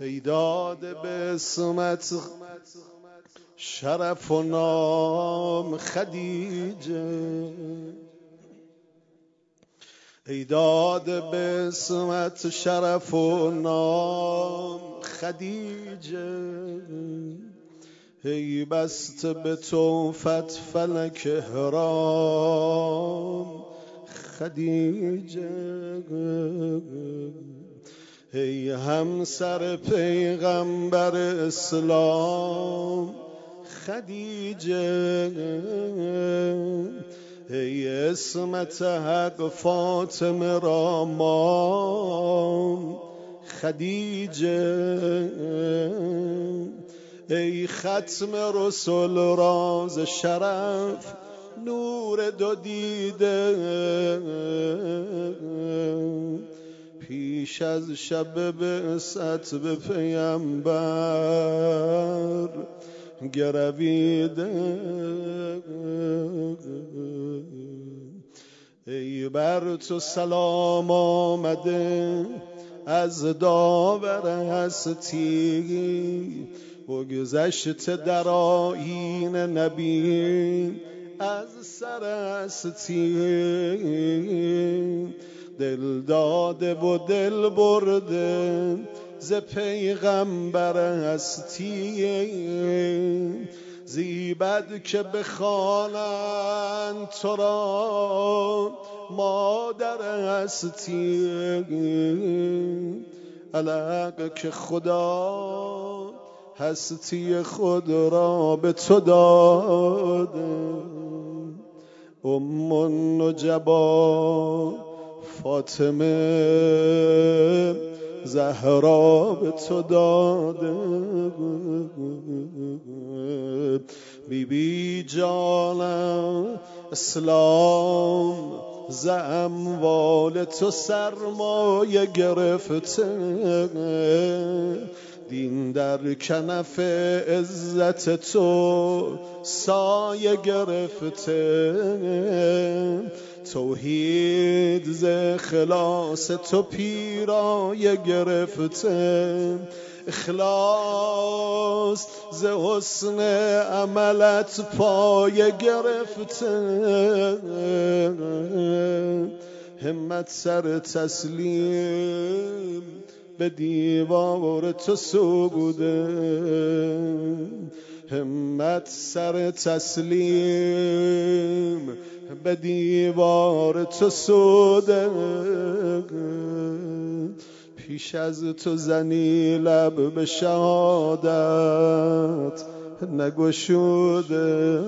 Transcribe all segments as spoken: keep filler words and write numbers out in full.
ای داده به اسمت شرف و نام خدیجه، ای داده به اسمت شرف و نام خدیجه، ای بسته به توفت فلک احرام خدیجه، ای همسر پیغمبر اسلام خدیجه، ای اسمت حق فاطمه را مام خدیجه، ای ختم رسول راز شرف نور دو دیده، پیش از شب بعثت به پیامبر گرویده، ای بر تو سلام آمده از داور هستی، بگذشت در آیین نبی از سر هستی، دل داده و دل برده ز پیغمبر هستی، زیبد که بخوانند تو را مادر هستی، الحق که خدا هستی خود را به تو داده، ام النجبا فاطمه زهرا به تو داده، بی بی جانم اسلام ز اموال تو سرمایه گرفته، دین در کنف عزت تو سایه گرفته، توحید ز اخلاص تو پیرایه گرفته، اخلاص ز حسن عملت پایه گرفته، همت سر تسلیم به دیوار تو سجوده، همت سر تسلیم به دیوار تو سوده، پیش از تو زنی لب به شهادت نگشوده،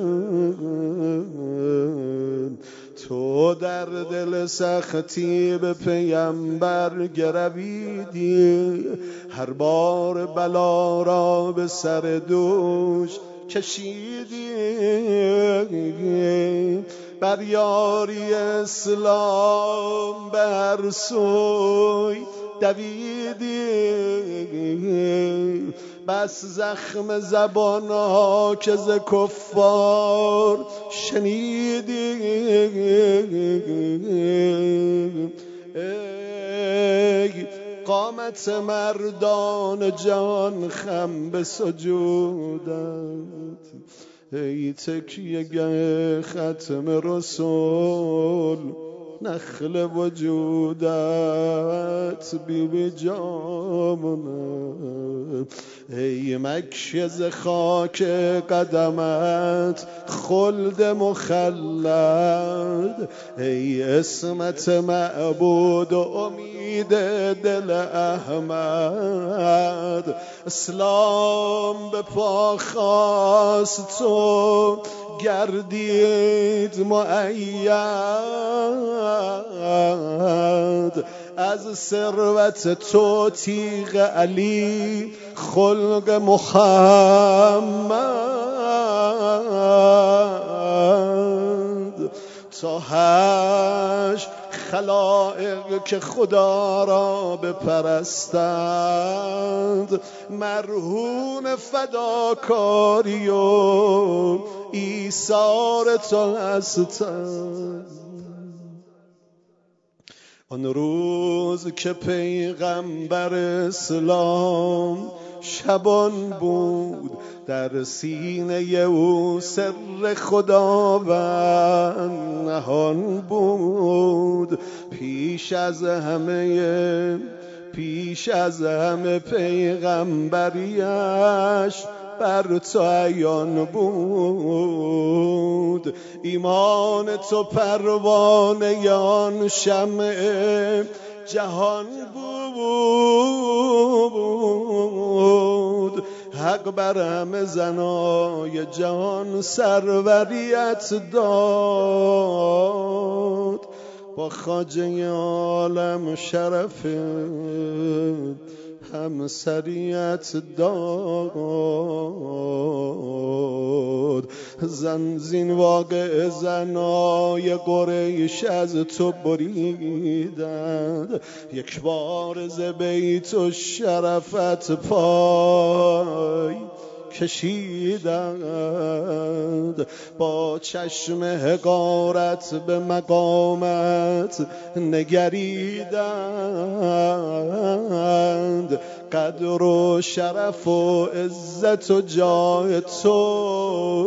تو در دل سختی به پیامبر گرویدی، هر بار بلا را به سر دوش کشیدی، بر یاری اسلام بر سوی دویدی، بس زخم زبانها که ز کفار شنیدی، ای قامت مردان جان خم به سجودت، ای تکیه گه ختم رسول نخل وجودت بی بی جامونه، ای مکه ز خاک قدمت خلد مخلد، ای اسمت معبود و امید دل احمد، اسلام به پا خواست تو گردید مؤید، از ثروت تو تیغ علی خلق محمد، تا هشت خلائق که خدا را بپرستند، مرهون فداکاری و ایثار تو هستند، آن روز که پیغمبر اسلام شبان بود، در سینه او سر خداوند نهان بود. پیش از همه پیش از همه پیغمبریش بر تو عیان بود. ایمان تو پروانه آن شمع جهان بود. حق بر همه زنای جهان سروریت داد. با خواجه عالم شرف همسریت داد. زن زین واقع زنای قریش از تو بریدند، یک بار ز بیت الشرفت پای کشیدند. با چشم حقارت به مقامت نگریدند، قدر و شرف و عزت و جاه تو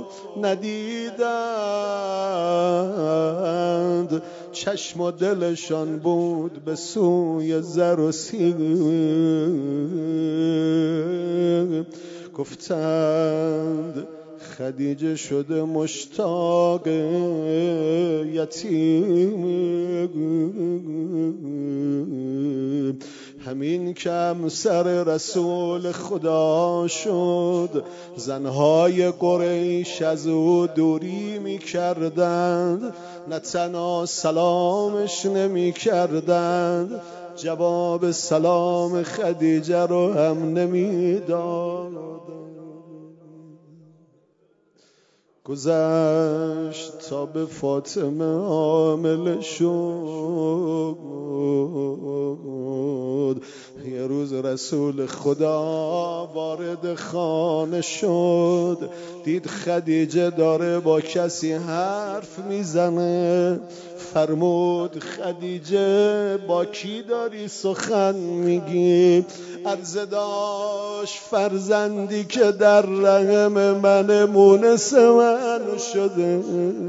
ندیدند. چشم و دلشان بود به سوی زر و سیم. گفتند خدیجه شده مشتاق یتیم. همین که همسر رسول خدا شد، زنهای قریش از او دوری می کردند، نه تنها سلامش نمی کردند، جواب سلام خدیجه رو هم نمی دادند. گذشت تا به فاطمه حامله شد. یه روز رسول خدا وارد خانه شد، دید خدیجه داره با کسی حرف میزنه. فرمود خدیجه با کی داری سخن میگی؟ عرض داشت فرزندی که در رحم من مونس من شده.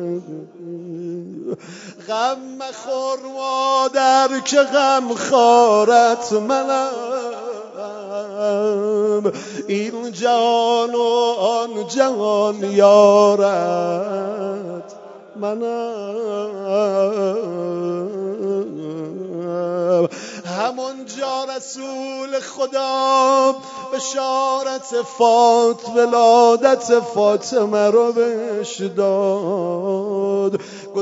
غم مخور مادر که غم خارت منم، این جهان و آن جهان یارت منم. همونجا رسول خدا بشارت فات ولادت فاطمه رو بهش داد.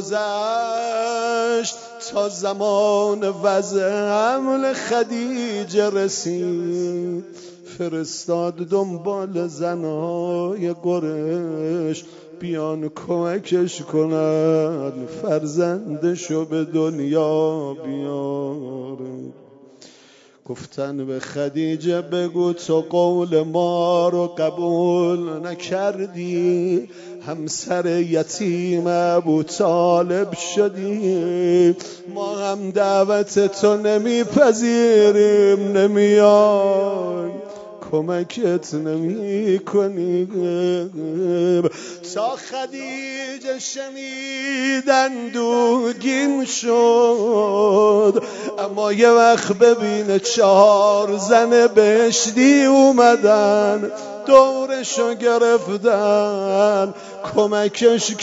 گذشت تا زمان وضع حمل خدیجه رسید، فرستاد دنبال زنهای قریش بیان کمکش کنن فرزندشو به دنیا بیاره. گفتن به خدیجه بگو تو قول ما رو قبول نکردی، همسر یتیم ابو طالب شدی، ما هم دعوت تو نمیپذیریم، نمیای کمکت نمی کنیم. تا خدیجه شنیدن دوگین شد، اما یه وقت ببین چهار زن بهشتی اومدن دورشو گرفتن کمکش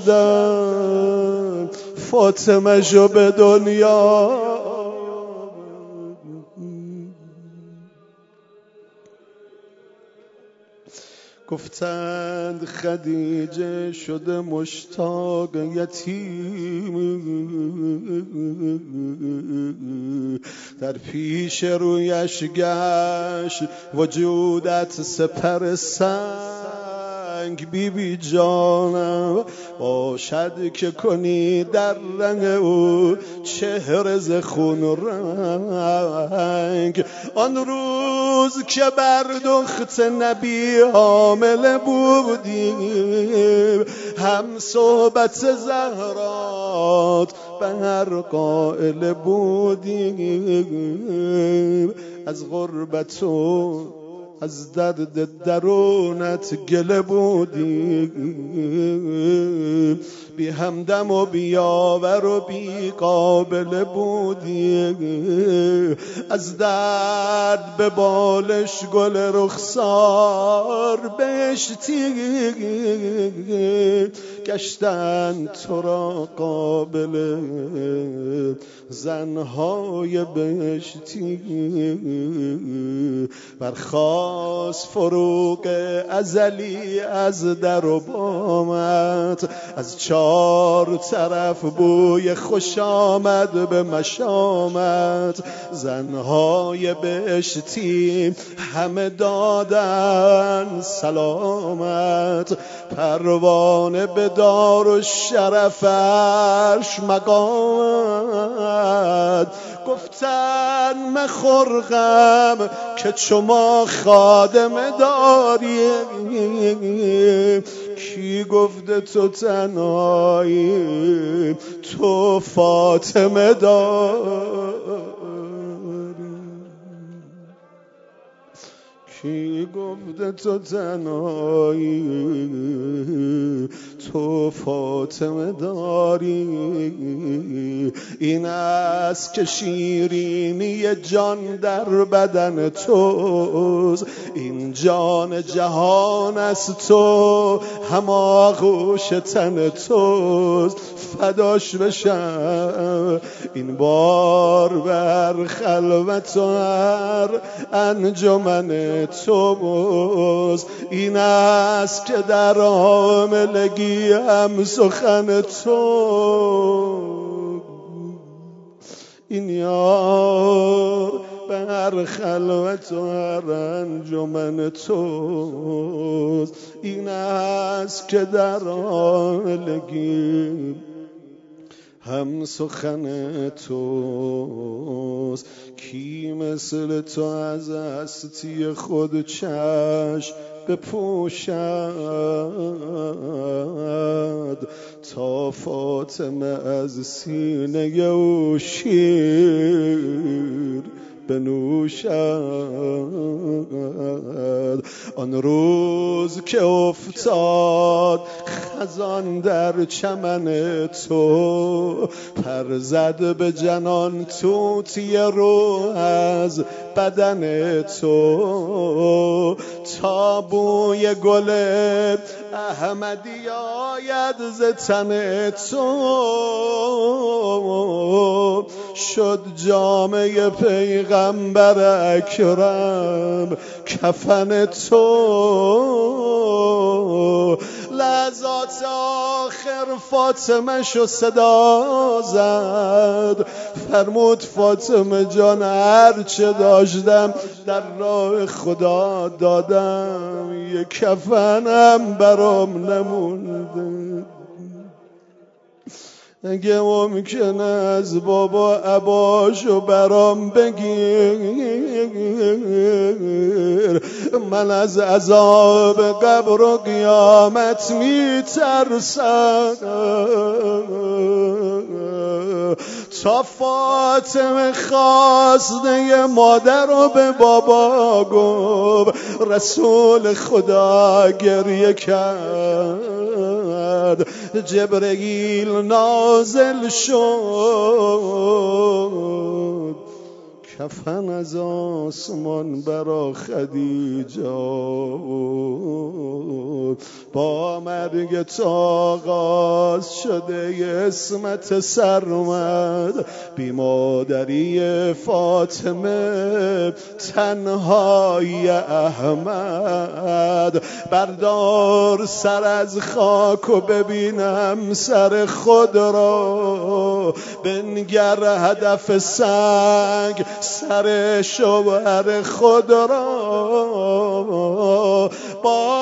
کردن فاطمه شو به دنیا. گفتند خدیجه شده مشتاق یتیم، در پیش رویش گشت وجودت سپر سنگ. رنگ بی بی جانم، باشد که کنی در رنگ او چهره ز خون رنگ. آن روز که بر دخت نبی حامله بودیم، هم صحبت زهرات به هر قائل بودیم. از غربت و از درد درونت گله بودیم، بی همدم و بیاور و بی قابل بودیم. از درد به بالش گل رخسار بهشتی گشتن تو را قابل زنهای بهشتی. برخاست فروغ ازلی از در و بامت، از چار طرف بوی خوش آمد به مشامت. زنهای بهشتی همه دادن سلامت، پروانه به دار و شرفش مقامت. گفتن مخور غم که شما خادم داری، کی گفته تو تنهایی تو فاطمه داری؟ کی گفته تو تنهایی تو فاطمه داری؟ این است که شیرینی جان در بدن توست، این جان جهان است تو هم آغوش تن توست. فداش بشم این بار بر خلوت و هر انجمن توست. این است که در حاملگی هم سخن تو، این یار به هر خلوت و هر انجمن توست. این است که در حاملگی هم سخن توست. کی مثل تو از هستی خود چشم بپوشد، تا فاطمه از سینه او شیر بنوشد. آن روز که افتاد خزان در چمن تو، پر زد به جنان طوطی رو از بدن تو. تا بوی گل احمدی آید ز تن تو، شد جامه پیغمبر اکرم کفن تو. لحظات آخر فاطمه شو صدا زد، فرمود فاطمه جان هرچه داشتم در راه خدا دادم، یک کفنم برام نمونده. اگه ممکنه از بابا عباشو برام بگیر، من از عذاب قبر و قیامت میترسم. تا فاطمه خواسته مادر رو به بابا گفت، رسول خدا گریه کرد. جبرئیل نازل شد، کفن از آسمان برا خدیجه با مرگ تا آغاز شده ی اسمت سرمد. بی مادری فاطمه تنهای احمد، بردار سر از خاک و ببینم سر خود را، بنگر هدف سنگ سر شوهر خود را. با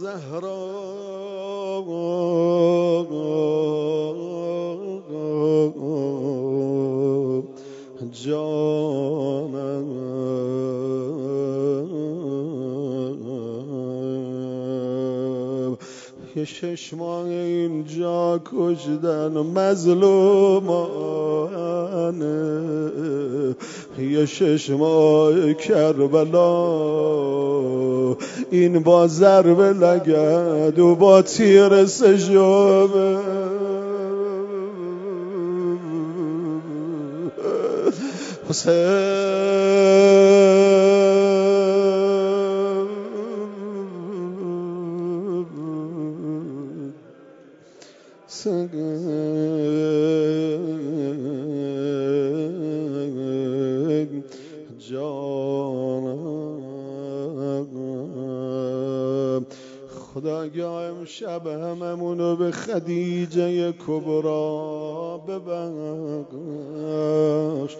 زهرا جانم یه شش ماه اینجا کشدن مظلومانه، یه شش ماه کربلا این با ضرب لگد و با تیر سجابه جانم خدایا امشب هممونو به خدیجه کبرا ببخش.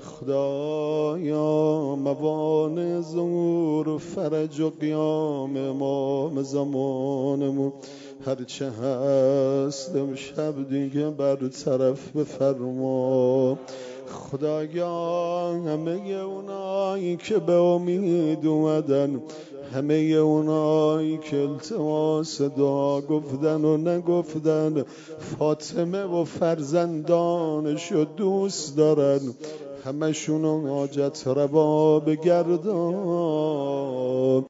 خدایا موانع ظهور فرج و قیام امام زمانمون هرچه هست امشب دیگه برطرف بفرما. خدایا همه اونایی که به امید اومدن، همه اونایی که التماس دعا گفتن و نگفتن، فاطمه و فرزندانشو دوست دارن، همشونو حاجت روا بگردان.